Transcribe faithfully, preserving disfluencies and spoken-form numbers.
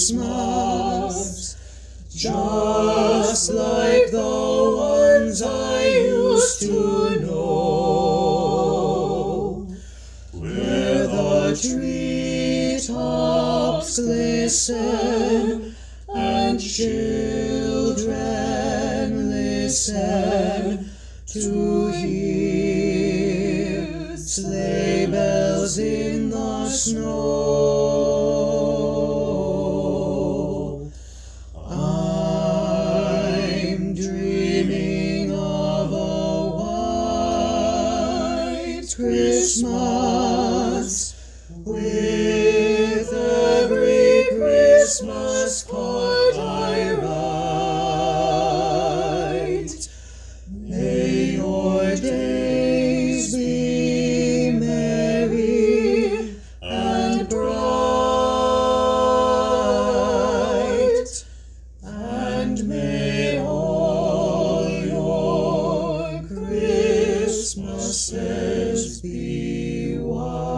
Christmas, just like the ones I used to know, where the treetops glisten and children listen to hear sleigh bells in the snow. I'm dreaming of a white Christmas, with every Christmas card I write. May your days be merry and bright, and may all your Christmases be white.